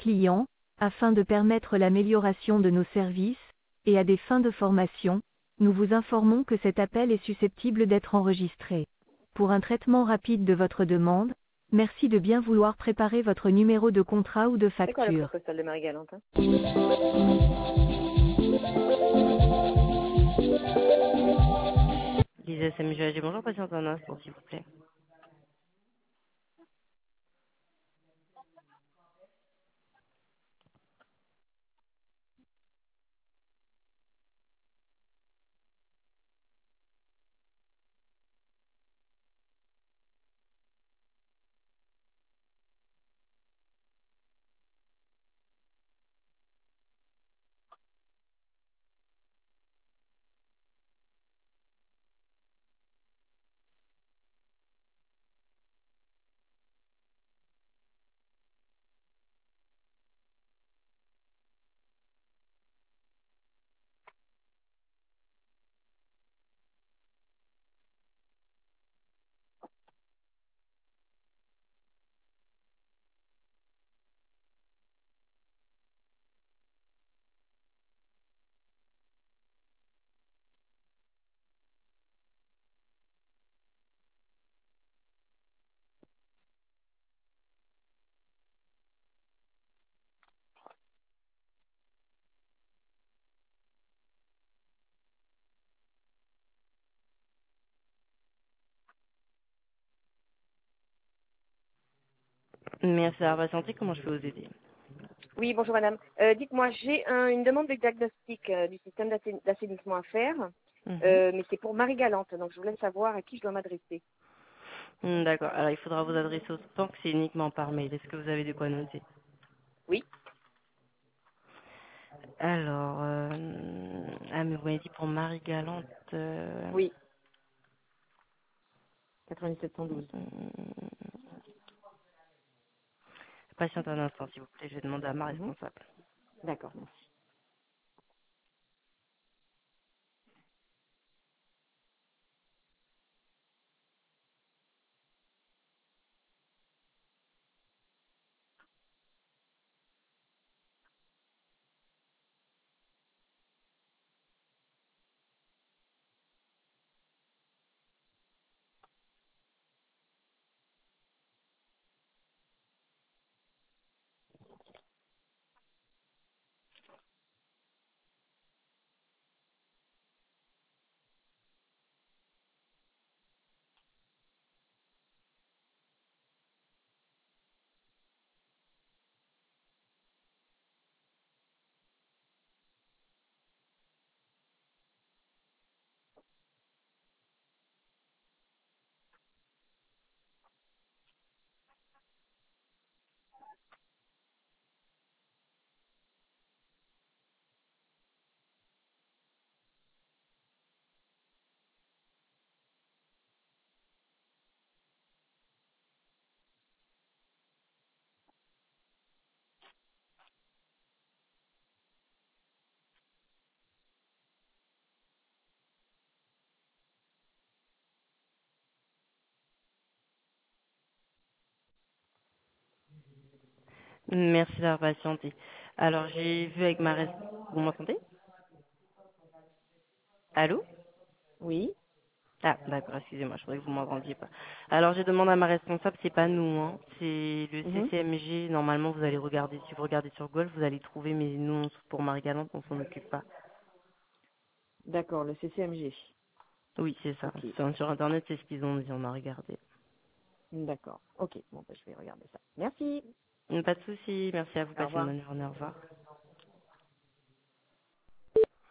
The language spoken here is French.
clients, afin de permettre l'amélioration de nos services, et à des fins de formation, nous vous informons que cet appel est susceptible d'être enregistré. Pour un traitement rapide de votre demande, merci de bien vouloir préparer votre numéro de contrat ou de C'est quoi le code facture. postal de Marie-Galante, hein? Lisa SMG, bonjour, patiente un instant, s'il vous plaît. Merci d'avoir patienté, comment je peux vous aider? Oui, bonjour madame. Dites-moi, j'ai une demande de diagnostic du système d'assainissement à faire, mais c'est pour Marie-Galante, donc je voulais savoir à qui je dois m'adresser. D'accord, alors il faudra vous adresser au banque, c'est uniquement par mail. Est-ce que vous avez de quoi noter? Oui, Alors, mais vous m'avez dit pour Marie Galante, oui. 9712. patiente un instant, s'il vous plaît, je vais demander à ma Mhm. responsable. D'accord, merci. Merci d'avoir patienté. Alors, j'ai vu avec ma responsable... Vous m'entendez? Allô? Oui. Ah, d'accord, excusez-moi, je croyais que vous m'entendiez pas. Alors, je demande à ma responsable, c'est pas nous, hein, c'est le Mhm. CCMG. Normalement, vous allez regarder, si vous regardez sur Golf, vous allez trouver, mais nous, pour Marie Galante, on s'en occupe pas. D'accord, le CCMG. Oui, c'est ça. Ok. Sur Internet, c'est ce qu'ils ont dit, on a regardé. D'accord. Ok, bon, bah, je vais regarder ça. Merci. Pas de souci, merci à vous, Au passez une revoir. bonne journée, au revoir.